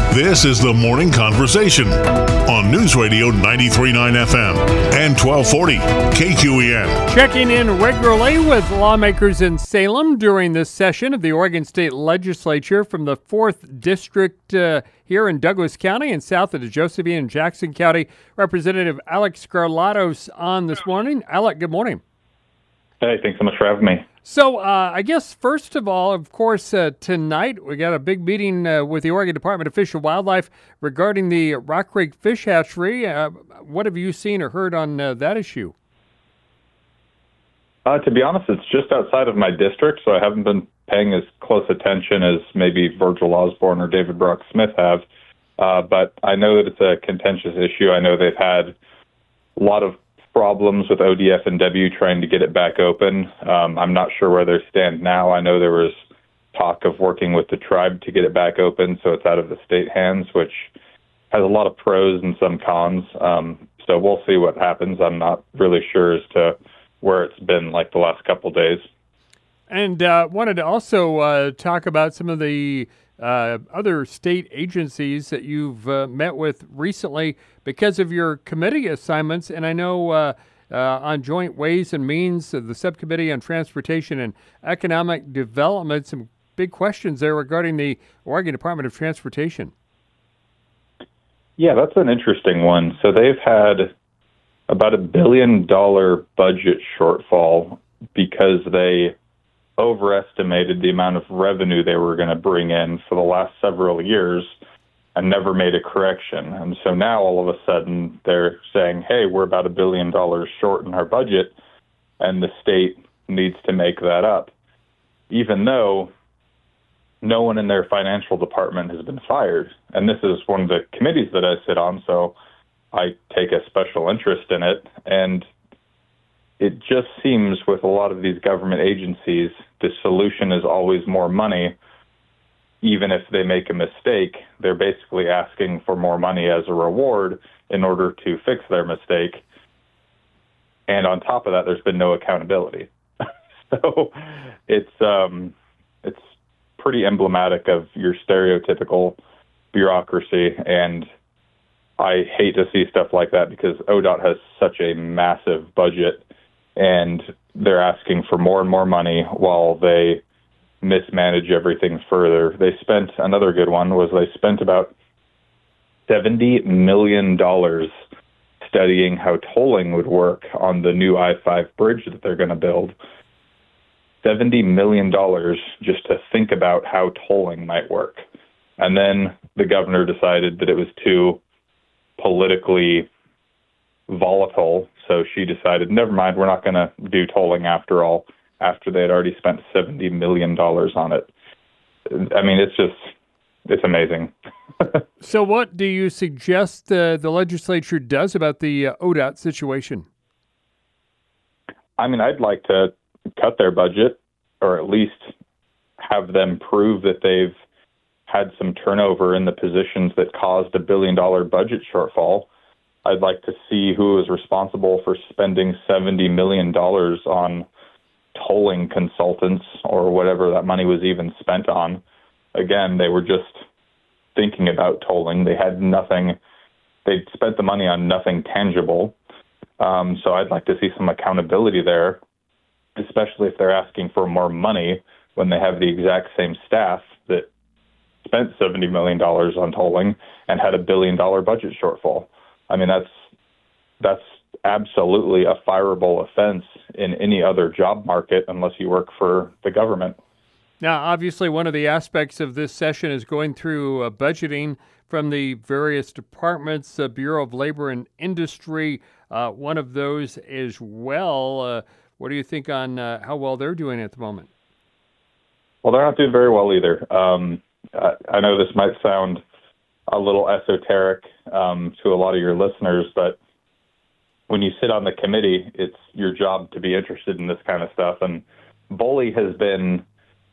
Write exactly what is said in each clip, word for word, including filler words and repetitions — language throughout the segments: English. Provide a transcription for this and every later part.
This is the Morning Conversation on News Radio ninety-three point nine F M and twelve forty K Q E N. Checking in regularly with lawmakers in Salem during this session of the Oregon State Legislature from the fourth District uh, here in Douglas County and south of the Josephine and Jackson County. Representative Alex Skarlatos on this morning. Alec, good morning. Hey, thanks so much for having me. So uh, I guess, first of all, of course, uh, tonight we got a big meeting uh, with the Oregon Department of Fish and Wildlife regarding the Rock Creek Fish Hatchery. Uh, what have you seen or heard on uh, that issue? Uh, to be honest, it's just outside of my district, so I haven't been paying as close attention as maybe Virgil Osborne or David Brock Smith have. Uh, but I know that it's a contentious issue. I know they've had a lot of problems with O D F and W trying to get it back open. Um, I'm not sure where they stand now. I know there was talk of working with the tribe to get it back open, so it's out of the state hands, which has a lot of pros and some cons. Um, so we'll see what happens. I'm not really sure as to where it's been like the last couple days. And uh, wanted to also uh, talk about some of the uh, other state agencies that you've uh, met with recently because of your committee assignments. And I know uh, uh, on Joint Ways and Means, uh, the Subcommittee on Transportation and Economic Development, some big questions there regarding the Oregon Department of Transportation. Yeah, that's an interesting one. So they've had about a billion dollar budget shortfall because they overestimated the amount of revenue they were going to bring in for the last several years and never made a correction. And so now all of a sudden they're saying, hey, we're about a billion dollars short in our budget, and the state needs to make that up, even though no one in their financial department has been fired. And this is one of the committees that I sit on, so I take a special interest in it. And it just seems with a lot of these government agencies, the solution is always more money. Even if they make a mistake, they're basically asking for more money as a reward in order to fix their mistake. And on top of that, there's been no accountability. So it's um, it's pretty emblematic of your stereotypical bureaucracy. And I hate to see stuff like that because O D O T has such a massive budget, and they're asking for more and more money while they mismanage everything further. They spent, another good one was they spent about seventy million dollars studying how tolling would work on the new I five bridge that they're going to build. seventy million dollars just to think about how tolling might work. And then the governor decided that it was too politically volatile, so she decided, never mind, we're not going to do tolling after all, after they had already spent seventy million dollars on it. I mean, it's just, it's amazing. So what do you suggest uh, the legislature does about the uh, O D O T situation? I mean, I'd like to cut their budget, or at least have them prove that they've had some turnover in the positions that caused a billion dollar budget shortfall. I'd like to see who is responsible for spending seventy million dollars on tolling consultants or whatever that money was even spent on. Again, they were just thinking about tolling. They had nothing, they'd spent the money on nothing tangible. Um, so I'd like to see some accountability there, especially if they're asking for more money when they have the exact same staff that spent seventy million dollars on tolling and had a billion dollar budget shortfall. I mean, that's that's absolutely a fireable offense in any other job market unless you work for the government. Now, obviously, one of the aspects of this session is going through uh, budgeting from the various departments, uh, Bureau of Labor and Industry, uh, one of those as well. Uh, what do you think on uh, how well they're doing at the moment? Well, they're not doing very well either. Um, I, I know this might sound a little esoteric um, to a lot of your listeners, but when you sit on the committee, it's your job to be interested in this kind of stuff. And B O L I has been,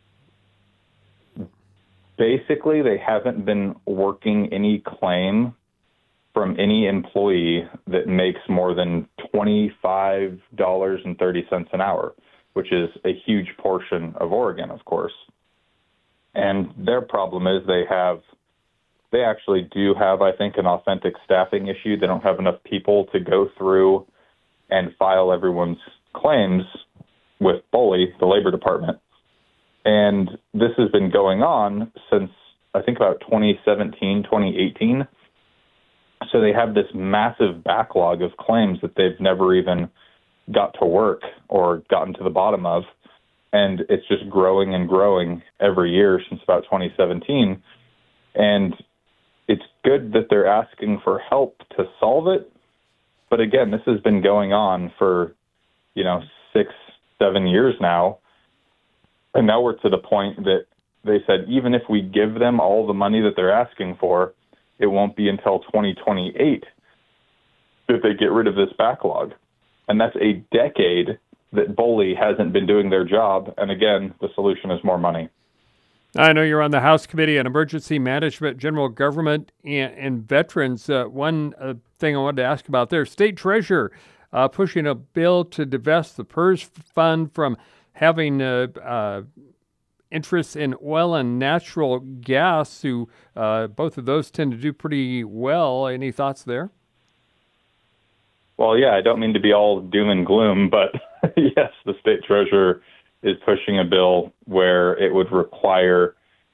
basically, they haven't been working any claim from any employee that makes more than twenty-five dollars and thirty cents an hour, which is a huge portion of Oregon, of course. And their problem is they have they actually do have, I think, an authentic staffing issue. They don't have enough people to go through and file everyone's claims with B O L I, the Labor Department. And this has been going on since, I think, about twenty seventeen, twenty eighteen. So they have this massive backlog of claims that they've never even got to work or gotten to the bottom of. And it's just growing and growing every year since about twenty seventeen. And it's good that they're asking for help to solve it. But again, this has been going on for, you know, six, seven years now. And now we're to the point that they said, even if we give them all the money that they're asking for, it won't be until twenty twenty-eight that they get rid of this backlog. And that's a decade that B O L I hasn't been doing their job. And again, the solution is more money. I know you're on the House Committee on Emergency Management, General Government, and, and Veterans. Uh, one uh, thing I wanted to ask about there, State Treasurer uh, pushing a bill to divest the PERS Fund from having uh, uh, interests in oil and natural gas, who uh, both of those tend to do pretty well. Any thoughts there? Well, yeah, I don't mean to be all doom and gloom, but yes, the state treasurer is pushing a bill where it would require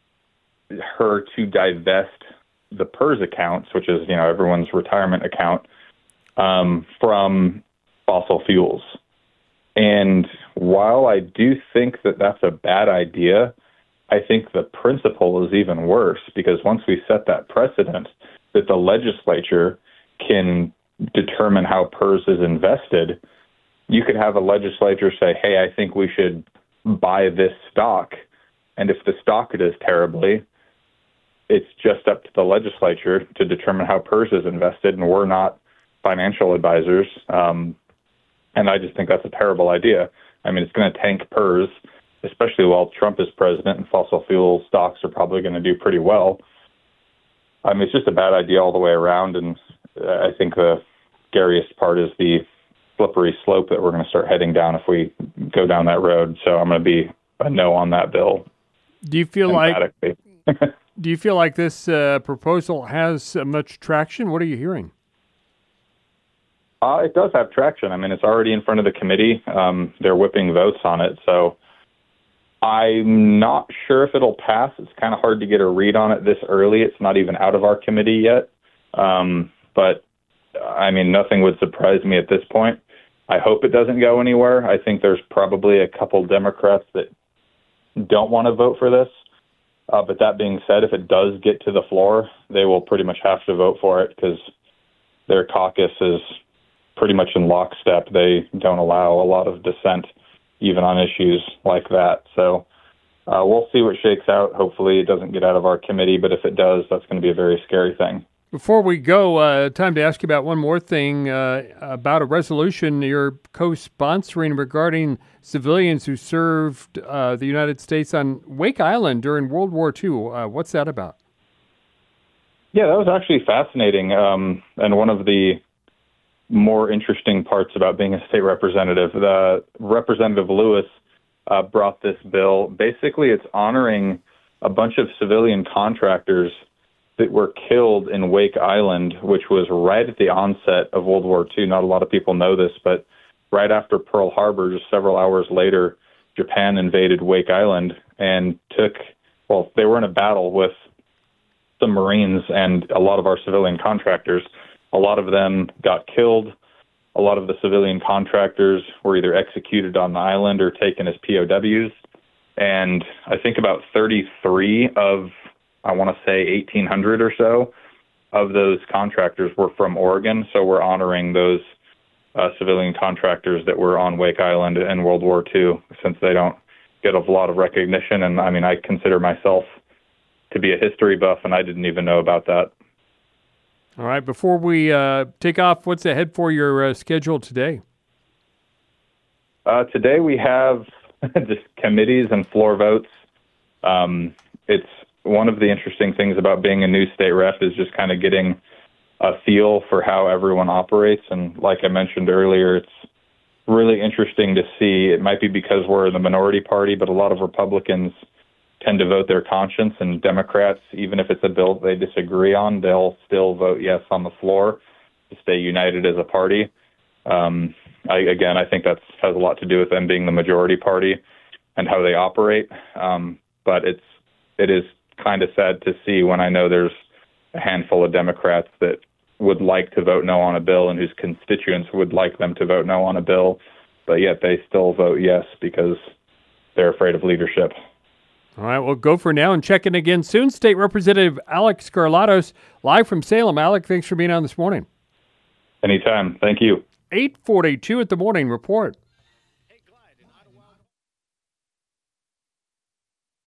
her to divest the PERS accounts, which is, you know, everyone's retirement account, um, from fossil fuels. And while I do think that that's a bad idea, I think the principle is even worse, because once we set that precedent that the legislature can determine how PERS is invested, you could have a legislature say, hey, I think we should buy this stock. And if the stock does terribly, it's just up to the legislature to determine how PERS is invested, and we're not financial advisors. Um, and I just think that's a terrible idea. I mean, it's going to tank PERS, especially while Trump is president, and fossil fuel stocks are probably going to do pretty well. I mean, it's just a bad idea all the way around, and I think the scariest part is the slippery slope that we're going to start heading down if we go down that road. So I'm going to be a no on that bill. Do you feel like do you feel like this uh, proposal has uh, much traction? What are you hearing? Uh, it does have traction. I mean, it's already in front of the committee. Um, they're whipping votes on it. So I'm not sure if it'll pass. It's kind of hard to get a read on it this early. It's not even out of our committee yet. Um, but, I mean, nothing would surprise me at this point. I hope it doesn't go anywhere. I think there's probably a couple Democrats that don't want to vote for this. Uh, but that being said, if it does get to the floor, they will pretty much have to vote for it, because their caucus is pretty much in lockstep. They don't allow a lot of dissent, even on issues like that. So uh, we'll see what shakes out. Hopefully it doesn't get out of our committee, but if it does, that's going to be a very scary thing. Before we go, uh, time to ask you about one more thing, uh, about a resolution you're co-sponsoring regarding civilians who served uh, the United States on Wake Island during World War Two. Uh, what's that about? Yeah, that was actually fascinating. Um, and one of the more interesting parts about being a state representative, the Representative Lewis uh, brought this bill. Basically, it's honoring a bunch of civilian contractors that were killed in Wake Island, which was right at the onset of World War Two. Not a lot of people know this, but right after Pearl Harbor, just several hours later, Japan invaded Wake Island and took, well, they were in a battle with some Marines and a lot of our civilian contractors. A lot of them got killed. A lot of the civilian contractors were either executed on the island or taken as P O Ws. And I think about thirty-three of, I want to say eighteen hundred or so of those contractors were from Oregon. So we're honoring those uh, civilian contractors that were on Wake Island in World War Two, since they don't get a lot of recognition. And I mean, I consider myself to be a history buff, and I didn't even know about that. All right. Before we uh, take off, what's ahead for your uh, schedule today? Uh, today we have just committees and floor votes. Um, it's one of the interesting things about being a new state rep is just kind of getting a feel for how everyone operates. And like I mentioned earlier, it's really interesting to see. It might be because we're the minority party, but a lot of Republicans tend to vote their conscience, and Democrats, even if it's a bill they disagree on, they'll still vote yes on the floor to stay united as a party. Um, I, again, I think that has a lot to do with them being the majority party and how they operate. Um, but it's it is kind of sad to see when I know there's a handful of Democrats that would like to vote no on a bill and whose constituents would like them to vote no on a bill, but yet they still vote yes because they're afraid of leadership. All right, well, go for now and check in again soon. State Representative Alex Skarlatos, live from Salem. Alec, thanks for being on this morning. Anytime. Thank you. eight forty-two at the Morning Report.